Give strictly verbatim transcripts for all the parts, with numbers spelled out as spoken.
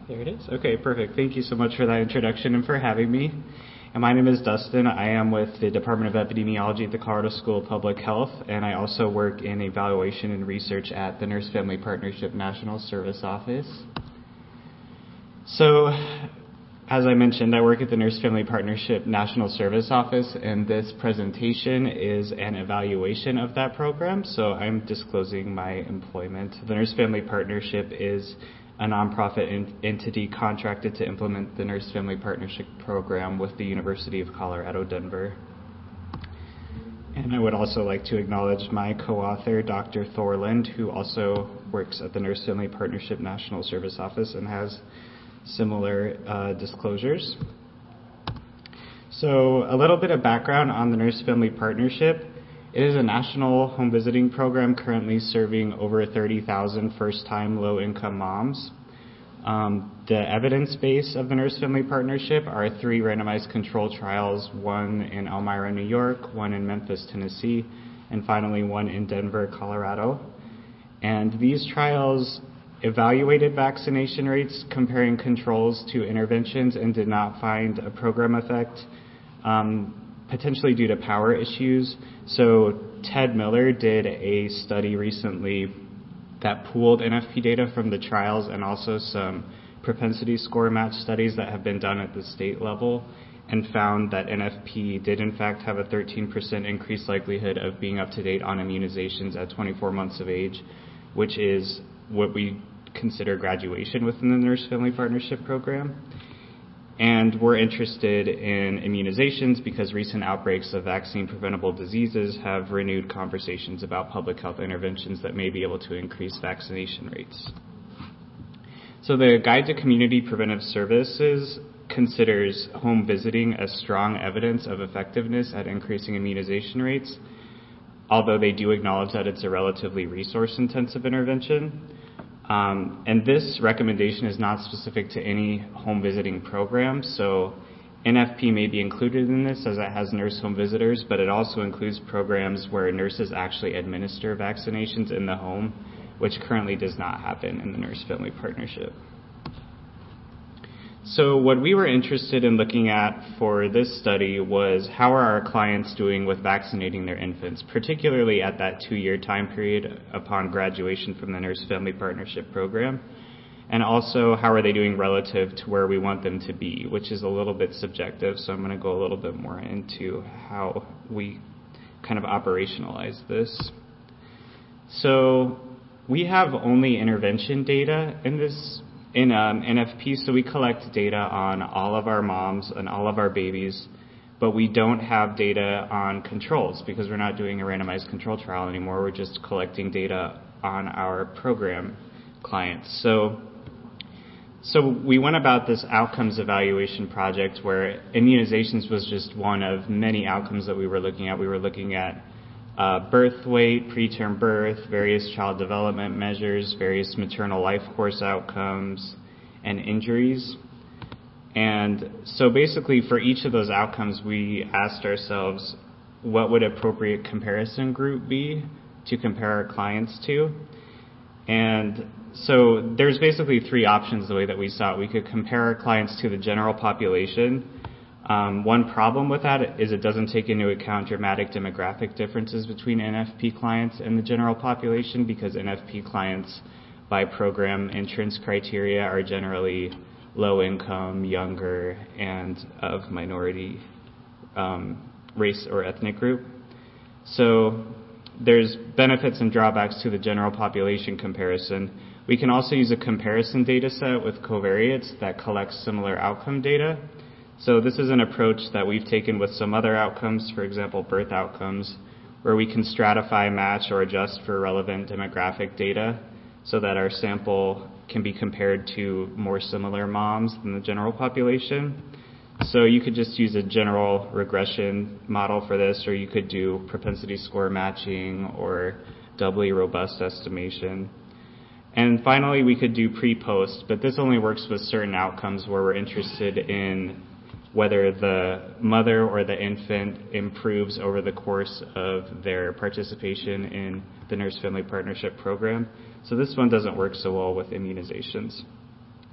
There it is. Okay, perfect. Thank you so much for that introduction and for having me. And my name is Dustin. I am with the Department of Epidemiology at the Colorado School of Public Health, and I also work in evaluation and research at the Nurse Family Partnership National Service Office. So, as I mentioned, I work at the Nurse Family Partnership National Service Office, and this presentation is an evaluation of that program, so I'm disclosing my employment. The Nurse Family Partnership is a nonprofit in- entity contracted to implement the Nurse Family Partnership Program with the University of Colorado, Denver. And I would also like to acknowledge my co-author, Doctor Thorland, who also works at the Nurse Family Partnership National Service Office and has similar uh, disclosures. So a little bit of background on the Nurse Family Partnership. It is a national home visiting program currently serving over thirty thousand first-time low-income moms. Um, the evidence base of the Nurse Family Partnership are three randomized control trials, one in Elmira, New York, one in Memphis, Tennessee, and finally one in Denver, Colorado. And these trials evaluated vaccination rates comparing controls to interventions and did not find a program effect, um, potentially due to power issues. So Ted Miller did a study recently that pooled N F P data from the trials and also some propensity score match studies that have been done at the state level and found that N F P did in fact have a thirteen percent increased likelihood of being up to date on immunizations at twenty-four months of age, which is what we consider graduation within the Nurse Family Partnership Program. And we're interested in immunizations because recent outbreaks of vaccine-preventable diseases have renewed conversations about public health interventions that may be able to increase vaccination rates. So the Guide to Community Preventive Services considers home visiting as strong evidence of effectiveness at increasing immunization rates, although they do acknowledge that it's a relatively resource-intensive intervention. Um, and this recommendation is not specific to any home visiting program, so N F P may be included in this as it has nurse home visitors, but it also includes programs where nurses actually administer vaccinations in the home, which currently does not happen in the Nurse Family Partnership. So what we were interested in looking at for this study was how are our clients doing with vaccinating their infants, particularly at that two-year time period upon graduation from the Nurse Family Partnership Program, and also how are they doing relative to where we want them to be, which is a little bit subjective, so I'm going to go a little bit more into how we kind of operationalize this. So we have only intervention data in this in um, N F P, so we collect data on all of our moms and all of our babies, but we don't have data on controls because we're not doing a randomized control trial anymore. We're just collecting data on our program clients. So, so we went about this outcomes evaluation project where immunizations was just one of many outcomes that we were looking at. We were looking at Uh, birth weight, preterm birth, various child development measures, various maternal life course outcomes, and injuries. And so basically for each of those outcomes, we asked ourselves, what would appropriate comparison group be to compare our clients to? And so there's basically three options the way that we saw it. We could compare our clients to the general population. Um, one problem with that is it doesn't take into account dramatic demographic differences between N F P clients and the general population because N F P clients by program entrance criteria are generally low income, younger, and of minority um, race or ethnic group. So there's benefits and drawbacks to the general population comparison. We can also use a comparison data set with covariates that collects similar outcome data. So this is an approach that we've taken with some other outcomes, for example, birth outcomes, where we can stratify, match, or adjust for relevant demographic data so that our sample can be compared to more similar moms than the general population. So you could just use a general regression model for this, or you could do propensity score matching or doubly robust estimation. And finally, we could do pre-post, but this only works with certain outcomes where we're interested in whether the mother or the infant improves over the course of their participation in the Nurse Family Partnership Program. So this one doesn't work so well with immunizations.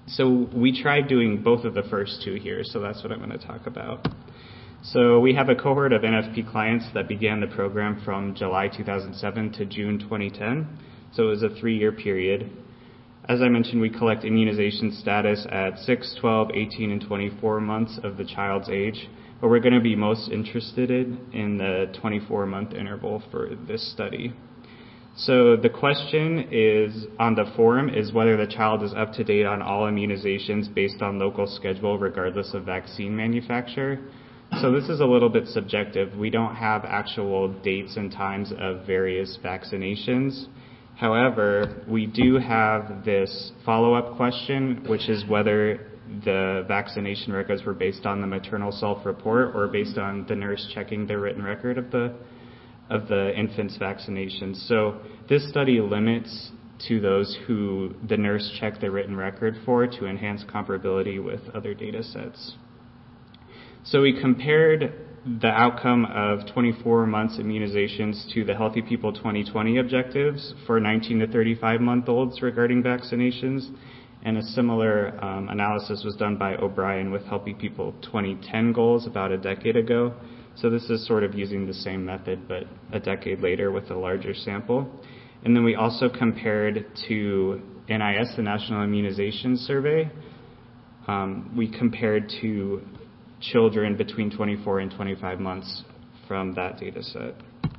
So we tried doing both of the first two here, so that's what I'm going to talk about. So we have a cohort of N F P clients that began the program from July two thousand seven to June twenty ten. So it was a three-year period. As I mentioned, we collect immunization status at six, twelve, eighteen, and twenty-four months of the child's age, but we're going to be most interested in the twenty-four month interval for this study. So the question is on the form is whether the child is up to date on all immunizations based on local schedule regardless of vaccine manufacturer. So this is a little bit subjective. We don't have actual dates and times of various vaccinations. However, we do have this follow-up question, which is whether the vaccination records were based on the maternal self-report or based on the nurse checking the written record of the of the infant's vaccinations. So this study limits to those who the nurse checked the written record for to enhance comparability with other data sets. So we compared the outcome of twenty-four months immunizations to the Healthy People twenty twenty objectives for nineteen to thirty-five month olds regarding vaccinations, and a similar um, analysis was done by O'Brien with Healthy People twenty ten goals about a decade ago. So this is sort of using the same method, but a decade later with a larger sample. And then we also compared to N I S, the National Immunization Survey. Um, we compared to children between twenty-four and twenty-five months from that data set.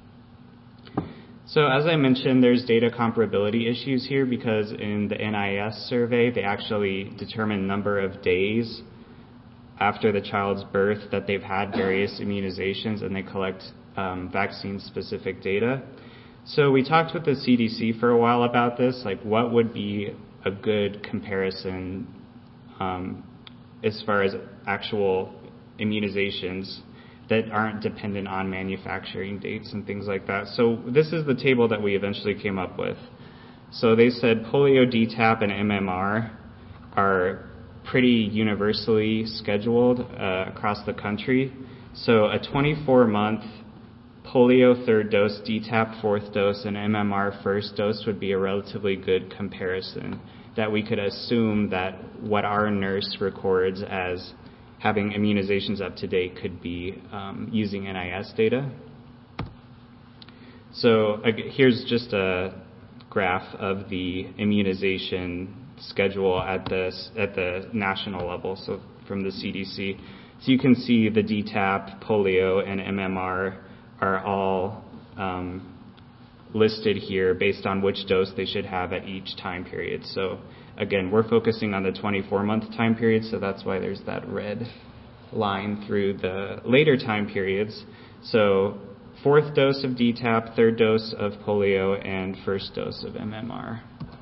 So as I mentioned, there's data comparability issues here because in the N I S survey, they actually determine number of days after the child's birth that they've had various immunizations, and they collect um, vaccine-specific data. So we talked with the C D C for a while about this, like what would be a good comparison um, as far as actual immunizations that aren't dependent on manufacturing dates and things like that. So this is the table that we eventually came up with. So they said polio, D TAP, and M M R are pretty universally scheduled uh, across the country. So a twenty-four month polio third dose, D TAP fourth dose, and M M R first dose would be a relatively good comparison that we could assume that what our nurse records as having immunizations up to date could be um, using N I S data. So uh, here's just a graph of the immunization schedule at the at the national level, so from the C D C. So you can see the D TAP, polio, and M M R are all um, listed here based on which dose they should have at each time period. So again, we're focusing on the twenty-four month time period, so that's why there's that red line through the later time periods. So fourth dose of D TAP, third dose of polio, and first dose of M M R.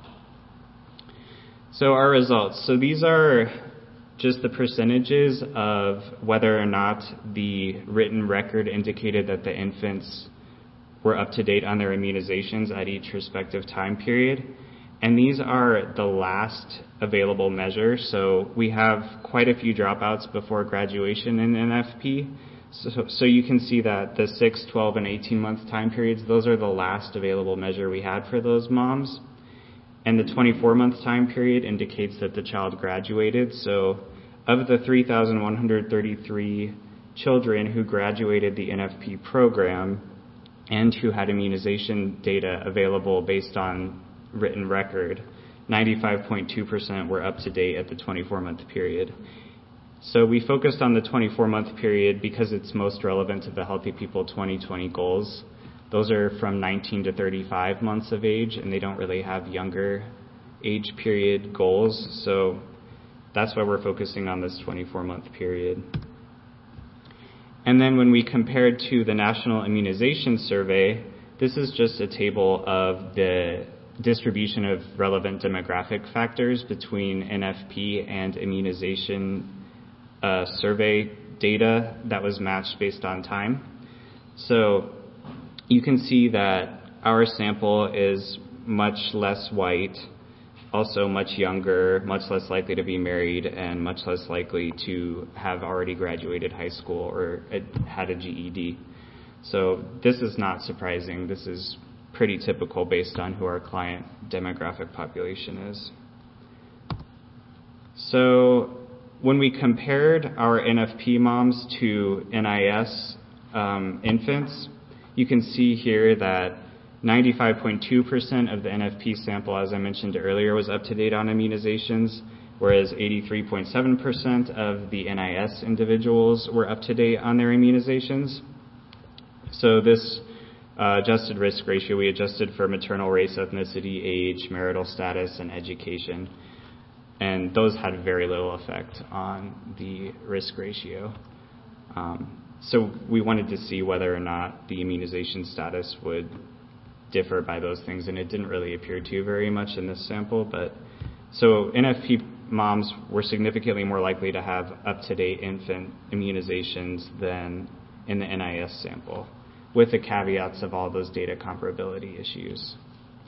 So our results. So these are just the percentages of whether or not the written record indicated that the infants were up to date on their immunizations at each respective time period. And these are the last available measure. So we have quite a few dropouts before graduation in N F P. So, so you can see that the six, twelve, and eighteen month time periods, those are the last available measure we had for those moms. And the twenty-four month time period indicates that the child graduated. So of the three thousand one hundred thirty-three children who graduated the N F P program and who had immunization data available based on written record, ninety-five point two percent were up to date at the twenty-four month period. So we focused on the twenty-four month period because it's most relevant to the Healthy People twenty twenty goals. Those are from nineteen to thirty-five months of age, and they don't really have younger age period goals. So that's why we're focusing on this twenty-four month period. And then when we compared to the National Immunization Survey, this is just a table of the distribution of relevant demographic factors between N F P and immunization uh, survey data that was matched based on time. So you can see that our sample is much less white, also much younger, much less likely to be married, and much less likely to have already graduated high school or had a G E D. So this is not surprising. This is pretty typical based on who our client demographic population is. So when we compared our N F P moms to N I S um, infants, you can see here that ninety-five point two percent of the N F P sample, as I mentioned earlier, was up to date on immunizations, whereas eighty-three point seven percent of the N I S individuals were up to date on their immunizations. So this uh, adjusted risk ratio, we adjusted for maternal race, ethnicity, age, marital status, and education. And those had very little effect on the risk ratio. Um, so we wanted to see whether or not the immunization status would differ by those things, and it didn't really appear to very much in this sample. But so N F P moms were significantly more likely to have up-to-date infant immunizations than in the N I S sample, with the caveats of all those data comparability issues.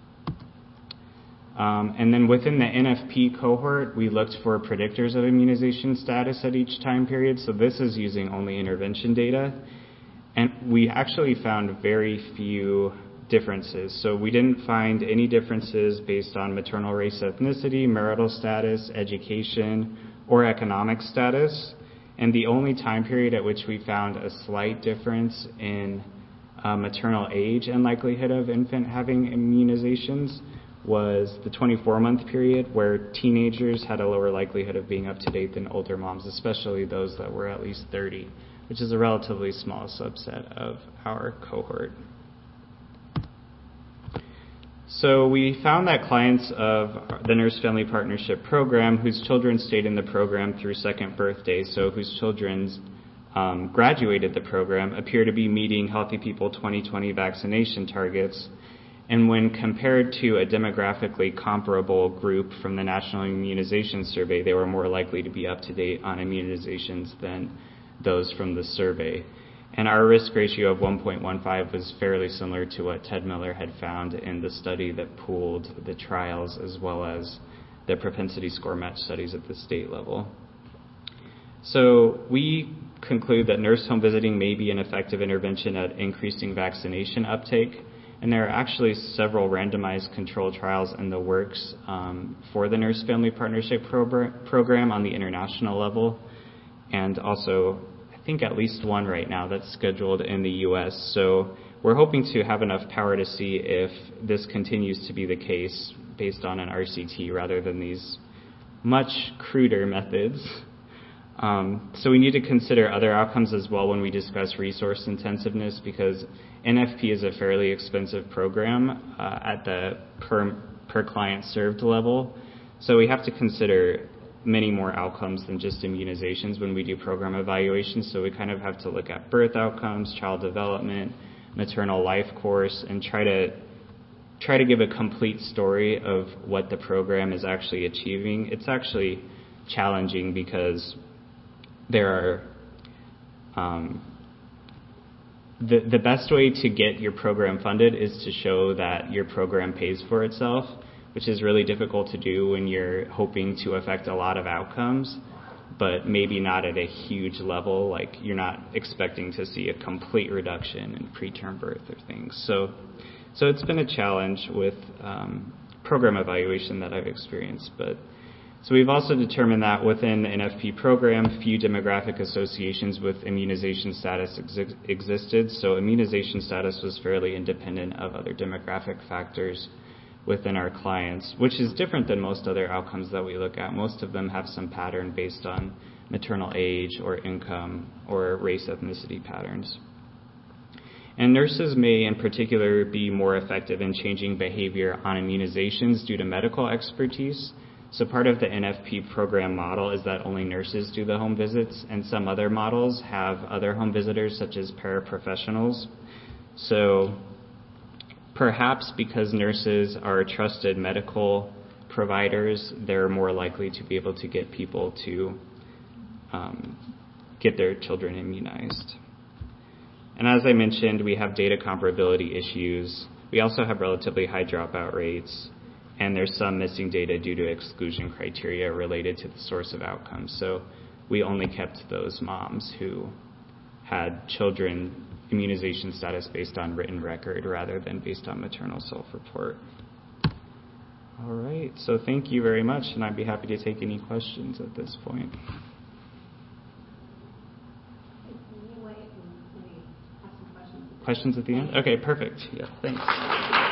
Um, and then within the N F P cohort, we looked for predictors of immunization status at each time period. So this is using only intervention data. And we actually found very few differences. So we didn't find any differences based on maternal race, ethnicity, marital status, education, or economic status. And the only time period at which we found a slight difference in uh, maternal age and likelihood of infant having immunizations was the twenty-four month period, where teenagers had a lower likelihood of being up to date than older moms, especially those that were at least thirty, which is a relatively small subset of our cohort. So we found that clients of the Nurse Family Partnership Program whose children stayed in the program through second birthday, so whose children um, graduated the program, appear to be meeting Healthy People twenty twenty vaccination targets. And when compared to a demographically comparable group from the National Immunization Survey, they were more likely to be up to date on immunizations than those from the survey. And our risk ratio of one point one five was fairly similar to what Ted Miller had found in the study that pooled the trials as well as the propensity score match studies at the state level. So we conclude that nurse home visiting may be an effective intervention at increasing vaccination uptake. And there are actually several randomized controlled trials in the works um, for the Nurse Family Partnership progr- program on the international level, and also I think at least one right now that's scheduled in the U S. So we're hoping to have enough power to see if this continues to be the case based on an R C T rather than these much cruder methods. Um, so we need to consider other outcomes as well when we discuss resource intensiveness, because N F P is a fairly expensive program uh, at the per, per client served level. So we have to consider many more outcomes than just immunizations when we do program evaluations. So we kind of have to look at birth outcomes, child development, maternal life course, and try to try to give a complete story of what the program is actually achieving. It's actually challenging because there are um, the the best way to get your program funded is to show that your program pays for itself, which is really difficult to do when you're hoping to affect a lot of outcomes, but maybe not at a huge level. Like you're not expecting to see a complete reduction in preterm birth or things. So, so it's been a challenge with um, program evaluation that I've experienced, but. So we've also determined that within the N F P program, few demographic associations with immunization status ex- existed. So immunization status was fairly independent of other demographic factors within our clients, which is different than most other outcomes that we look at. Most of them have some pattern based on maternal age or income or race ethnicity patterns. And nurses may in particular be more effective in changing behavior on immunizations due to medical expertise. So part of the N F P program model is that only nurses do the home visits, and some other models have other home visitors such as paraprofessionals. So perhaps because nurses are trusted medical providers, they're more likely to be able to get people to um, get their children immunized. And as I mentioned, we have data comparability issues. We also have relatively high dropout rates. And there's some missing data due to exclusion criteria related to the source of outcomes. So we only kept those moms who had children immunization status based on written record rather than based on maternal self-report. All right. So thank you very much, and I'd be happy to take any questions at this point. Questions at the end? Okay, perfect. Yeah, thanks.